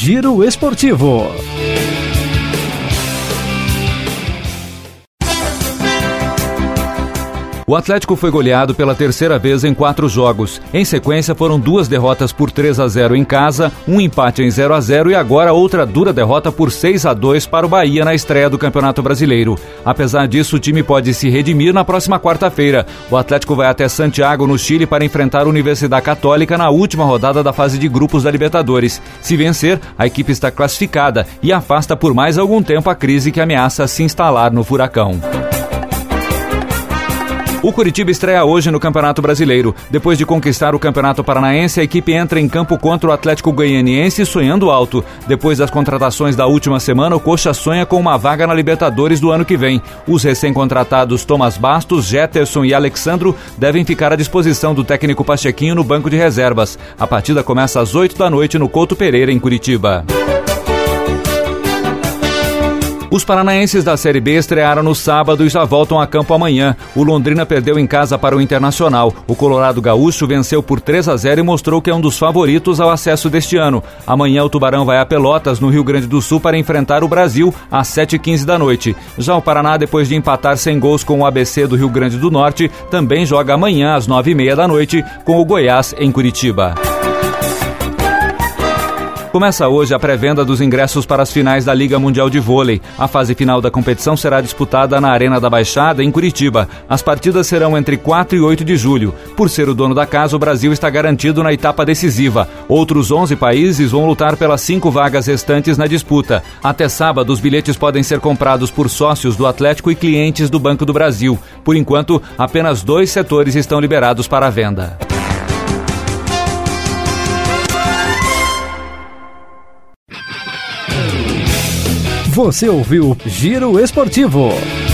Giro Esportivo. O Atlético foi goleado pela terceira vez em 4 jogos. Em sequência, foram 2 derrotas por 3-0 em casa, um empate em 0-0 e agora outra dura derrota por 6-2 para o Bahia na estreia do Campeonato Brasileiro. Apesar disso, o time pode se redimir na próxima quarta-feira. O Atlético vai até Santiago, no Chile, para enfrentar a Universidade Católica na última rodada da fase de grupos da Libertadores. Se vencer, a equipe está classificada e afasta por mais algum tempo a crise que ameaça se instalar no Furacão. O Curitiba estreia hoje no Campeonato Brasileiro. Depois de conquistar o Campeonato Paranaense, a equipe entra em campo contra o Atlético Goianiense sonhando alto. Depois das contratações da última semana, o Coxa sonha com uma vaga na Libertadores do ano que vem. Os recém-contratados Thomas Bastos, Jetterson e Alexandro devem ficar à disposição do técnico Pachequinho no banco de reservas. A partida começa às 8 da noite no Couto Pereira, em Curitiba. Os paranaenses da Série B estrearam no sábado e já voltam a campo amanhã. O Londrina perdeu em casa para o Internacional. O Colorado Gaúcho venceu por 3-0 e mostrou que é um dos favoritos ao acesso deste ano. Amanhã o Tubarão vai a Pelotas, no Rio Grande do Sul, para enfrentar o Brasil às 7h15 da noite. Já o Paraná, depois de empatar sem gols com o ABC do Rio Grande do Norte, também joga amanhã às 9h30 da noite com o Goiás em Curitiba. Começa hoje a pré-venda dos ingressos para as finais da Liga Mundial de Vôlei. A fase final da competição será disputada na Arena da Baixada, em Curitiba. As partidas serão entre 4 e 8 de julho. Por ser o dono da casa, o Brasil está garantido na etapa decisiva. Outros 11 países vão lutar pelas 5 vagas restantes na disputa. Até sábado, os bilhetes podem ser comprados por sócios do Atlético e clientes do Banco do Brasil. Por enquanto, apenas 2 setores estão liberados para a venda. Você ouviu Giro Esportivo.